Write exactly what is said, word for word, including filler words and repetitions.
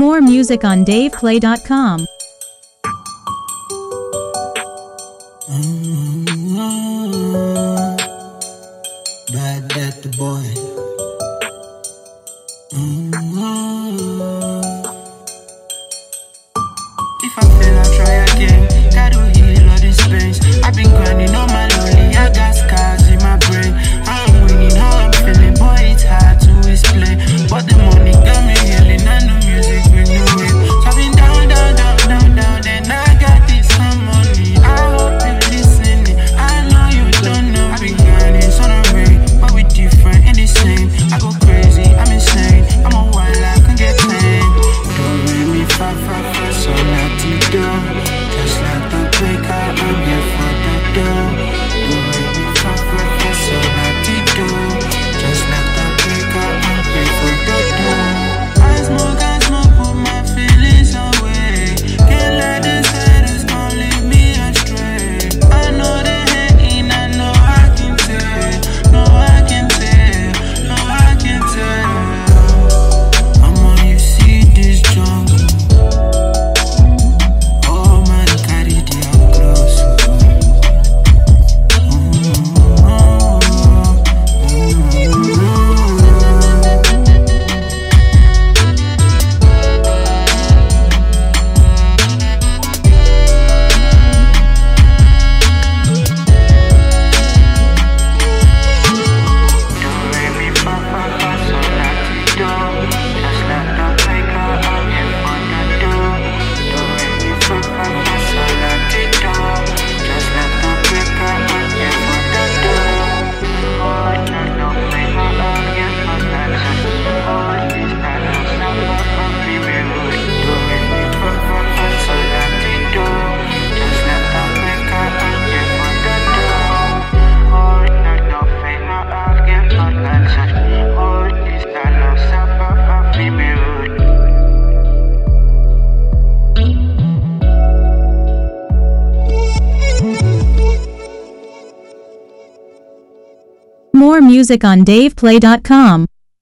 More music on dave play dot com. Mm-hmm. Bad that the boy. Mm-hmm. If I fail, I'll try again. Gotta heal all these pains. I've been grinding on my lonely. I got scars in my brain. I'm winning how I'm feeling, boy, it's hard to explain. But the money got me healing, and the music bring me way. So I've been down, down, down, down, down. Then I got this harmony. I hope you're listening. I know you don't know. I've been grinding, sun and rain, but we different and the same. I go crazy, I'm insane. I'm a wild, I can get tamed. Don't make me fa fa fa, so not to do. Just like the breaker, I'm here for the dough. Don't make me fa fa fa, so not to do. Just like the breaker, I'm here for the dough. I smoke, I smoke, put my feelings away. Can't let this haters gon' lead me astray. I know they hating, I know I can tell. No, I can tell, no, I can tell. I'm on you see this jungle. Oh man, carry the close. More music on dave play dot com.